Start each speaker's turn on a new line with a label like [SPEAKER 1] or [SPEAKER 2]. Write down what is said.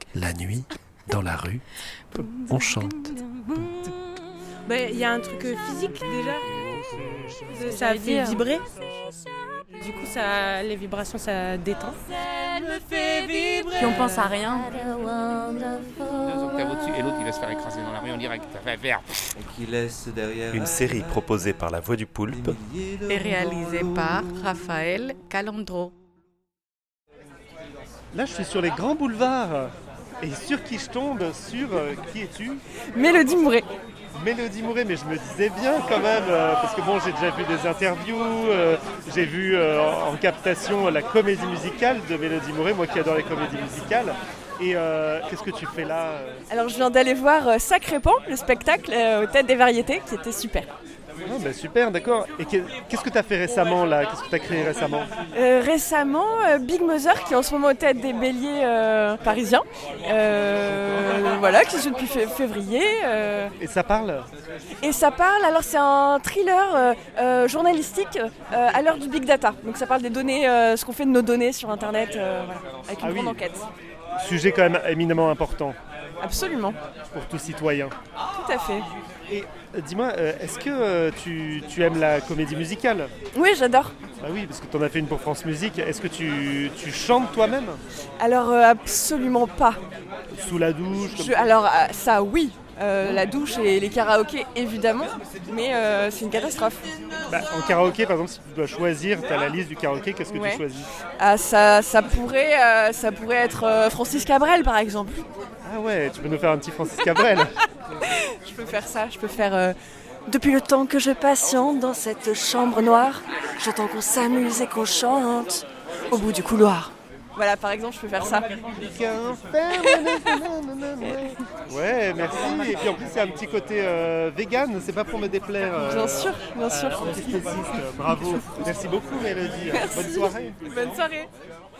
[SPEAKER 1] La nuit, dans la rue, on chante.
[SPEAKER 2] Il y a un truc physique déjà. Ça fait vibrer. Du coup, les vibrations, ça détend.
[SPEAKER 3] Puis on pense à rien.
[SPEAKER 4] 2 octaves au-dessus et l'autre il va se faire écraser dans la rue en direct. Ça va faire.
[SPEAKER 1] Une série proposée par La Voix du Poulpe
[SPEAKER 3] Et réalisé par Raphaël Calandro.
[SPEAKER 5] Là, je suis sur les grands boulevards. Et sur qui je tombe? Sur qui es-tu?
[SPEAKER 2] Mélodie Mouret.
[SPEAKER 5] Mélodie Mouret, mais je me disais bien quand même, parce que bon, j'ai déjà vu des interviews, j'ai vu en captation la comédie musicale de Mélodie Mouret, moi qui adore les comédies musicales. Et qu'est-ce que tu fais là?
[SPEAKER 2] Alors je viens d'aller voir Sacré Pan, le spectacle au Théâtre des Variétés, qui était super.
[SPEAKER 5] Super, d'accord. Et qu'est-ce que tu as fait récemment là? Qu'est-ce que tu as créé récemment?
[SPEAKER 2] Récemment, Big Mother, qui est en ce moment au Théâtre des Béliers parisiens. Qui joue depuis février.
[SPEAKER 5] Et ça parle?
[SPEAKER 2] Alors c'est un thriller journalistique à l'heure du Big Data. Donc ça parle des données, ce qu'on fait de nos données sur Internet, avec une grande enquête.
[SPEAKER 5] Sujet quand même éminemment important.
[SPEAKER 2] Absolument.
[SPEAKER 5] Pour tout citoyen.
[SPEAKER 2] Tout à fait.
[SPEAKER 5] Et dis-moi, est-ce que tu aimes la comédie musicale?
[SPEAKER 2] Oui, j'adore.
[SPEAKER 5] Bah oui, parce que tu en as fait une pour France Musique. Est-ce que tu chantes toi-même?
[SPEAKER 2] Alors, absolument pas.
[SPEAKER 5] Sous la douche
[SPEAKER 2] Ça, oui. La douche et les karaokés, évidemment. Mais c'est une catastrophe.
[SPEAKER 5] En karaoké, par exemple, si tu dois choisir, tu as la liste du karaoké, qu'est-ce que tu choisis?
[SPEAKER 2] Ça pourrait être Francis Cabrel, par exemple.
[SPEAKER 5] Ah ouais, tu peux nous faire un petit Francis Cabrel?
[SPEAKER 2] Je peux faire ça, Depuis le temps que je patiente dans cette chambre noire, j'entends qu'on s'amuse et qu'on chante au bout du couloir. Voilà, par exemple, je peux faire ça.
[SPEAKER 5] Ouais, merci. Et puis en plus, il y a un petit côté vegan, c'est pas pour me déplaire.
[SPEAKER 2] Bien sûr.
[SPEAKER 5] Bravo. Merci beaucoup, Mélodie. Bonne soirée.
[SPEAKER 2] Bonne soirée.